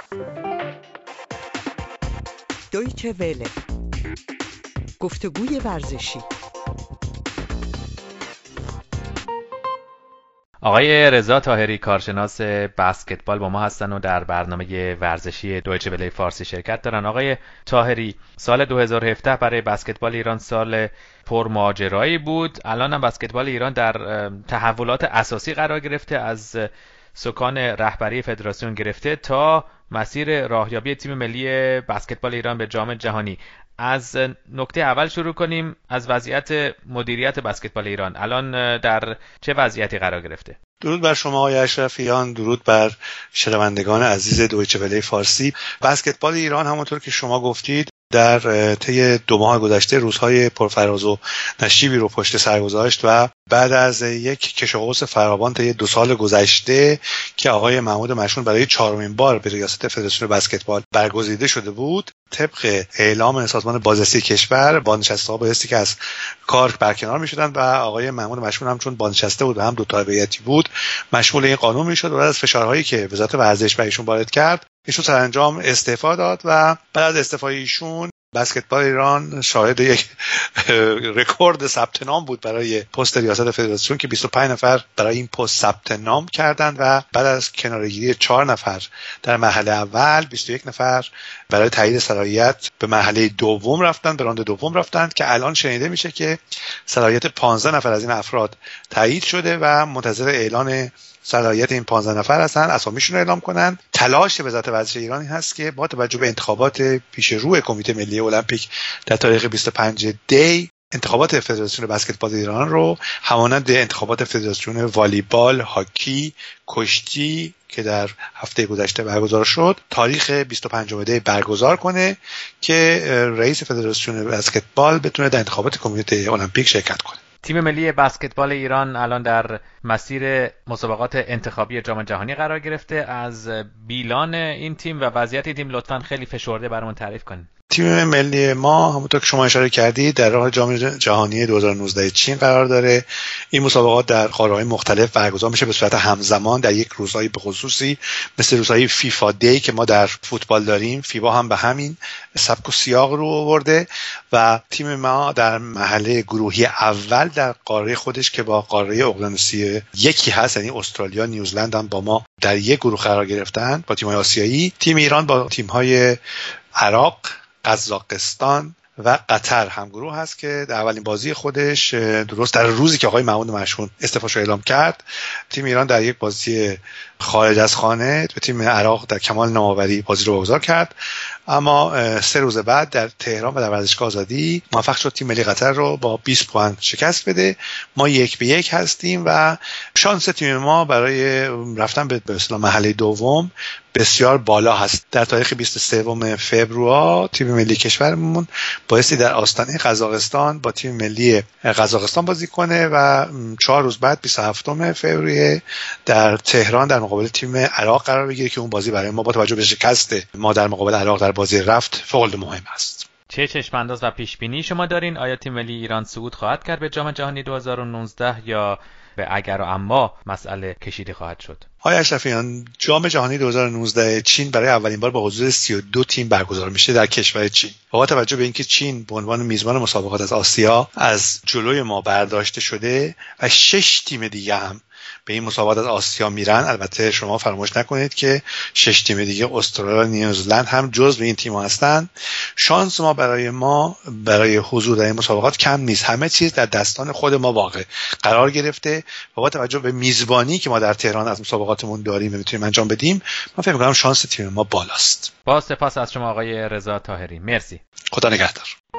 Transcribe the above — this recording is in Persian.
دویچه وله، گفتگوی ورزشی. آقای رضا طاهری کارشناس بسکتبال با ما هستن و در برنامه ورزشی دویچه وله فارسی شرکت دارن. آقای طاهری، سال 2017 برای بسکتبال ایران سال پرماجرایی بود. الان هم بسکتبال ایران در تحولات اساسی قرار گرفته، از سکان رهبری فدراسیون گرفته تا مسیر راهیابی تیم ملی بسکتبال ایران به جام جهانی. از نکته اول شروع کنیم، از وضعیت مدیریت بسکتبال ایران. الان در چه وضعیتی قرار گرفته؟ درود بر شما آقای اشرفیان، درود بر شنوندگان عزیز دویچه وله فارسی. بسکتبال ایران همونطور که شما گفتید در طی 2 ماه گذشته روزهای پرفراز و نشیبی رو پشت سر گذاشت و بعد از یک کش و قوس فراوان طی 2 سال گذشته که آقای محمود مشمول برای 4مین بار به ریاست فدراسیون بسکتبال برگزیده شده بود، طبق اعلام سازمان بازرسی کشور بازنشسته‌ها بایستی که از کار برکنار می‌شدند و آقای محمود مشمول هم چون بازنشسته بود و هم 2 تابعیتی بود مشمول این قانون می‌شد و بعد از فشارهایی که وزارت ورزش بر ایشون وارد کرد ایشون سرانجام استعفا داد و بعد از استعفای ایشون بسکتبال ایران شاهد یک رکورد ثبت نام بود برای پست ریاست فدراسیون که 25 نفر برای این پست ثبت نام کردند و بعد از کناره‌گیری 4 نفر در مرحله اول 21 نفر برای تایید صلاحیت به مرحله دوم رفتند، به راند دوم رفتند که الان شنیده میشه که صلاحیت 15 نفر از این افراد تایید شده و منتظر اعلان صلاحیت این 15 نفر هستن، اسامیشون رو اعلام کنن. تلاش وزارت ورزش ایرانی هست که با توجه به انتخابات پیش رو کمیته ملی المپیک در تاریخ 25 دی انتخابات فدراسیون بسکتبال ایران رو همانند انتخابات فدراسیون والیبال، هاکی، کشتی که در هفته گذشته برگزار شد تاریخ 25 دی برگزار کنه که رئیس فدراسیون بسکتبال بتونه در انتخابات کمیته المپیک شرکت کنه. تیم ملی بسکتبال ایران الان در مسیر مسابقات انتخابی جام جهانی قرار گرفته. از بیلان این تیم و وضعیت این تیم لطفاً خیلی فشرده برامون تعریف کنید. تیم ملی ما همونطور که شما اشاره کردید در راه جام جهانی 2019 چین قرار داره. این مسابقات در قاره‌های مختلف برگزار میشه به صورت همزمان در یک روزهای به خصوصی مثل روزهای فیفا دی که ما در فوتبال داریم. فیفا هم به همین سبک و سیاق رو آورده و تیم ما در مرحله گروهی اول در قاره خودش که با قاره اقیانوسی یکی هست، یعنی استرالیا، نیوزلند هم با ما در یک گروه قرار گرفتن با تیم‌های آسیایی. تیم ایران با تیم‌های عراق، قزاقستان و قطر همگروه هست که در اولین بازی خودش درست در روزی که آقای محمود مشمول استعفاش رو اعلام کرد، تیم ایران در یک بازی خارج از خانه به تیم عراق در کمال نوآوری بازی رو برگزار کرد. اما 3 روز بعد در تهران و در ورزشگاه آزادی موفق شد تیم ملی قطر رو با 20 پوان شکست بده. ما 1-1 هستیم و شانس تیم ما برای رفتن به اصطلاح مرحله دوم بسیار بالا هست. در تاریخ 23 فوریه تیم ملی کشورمون بایستی در آستانه قزاقستان با تیم ملی قزاقستان بازی کنه و 4 روز بعد 27 فوریه در تهران در مقابل تیم عراق قرار بگیره که اون بازی برای ما با توجه به شکست ما در مقابل عراق در بازی رفت فوق مهم است. چه چشم‌انداز و پیش‌بینی شما دارین؟ آیا تیم ملی ایران صعود خواهد کرد به جام جهانی 2019 یا به اگر و اما مسئله کشیده خواهد شد؟ آقای اشرفیان، جام جهانی 2019 چین برای اولین بار با حضور 32 تیم برگزار میشه در کشور چین. با توجه به اینکه چین به عنوان میزبان مسابقات از آسیا از جلوی ما برداشته شده و 6 تیم دیگه هم به این مسابقات از آسیا میرن، البته شما فراموش نکنید که 6 تیم دیگه استرالیا و نیوزلند هم جزو این تیم‌ها هستن. شانس ما برای حضور در این مسابقات کم نیست. همه چیز در دستان خود ما واقع قرار گرفته و با توجه به میزبانی که ما در تهران از مسابقاتمون داریم و میتونیم انجام بدیم، من فکر می‌کنم شانس تیم ما بالاست. با سپاس از شما آقای رضا طاهری. مرسی. خدا نگهدار.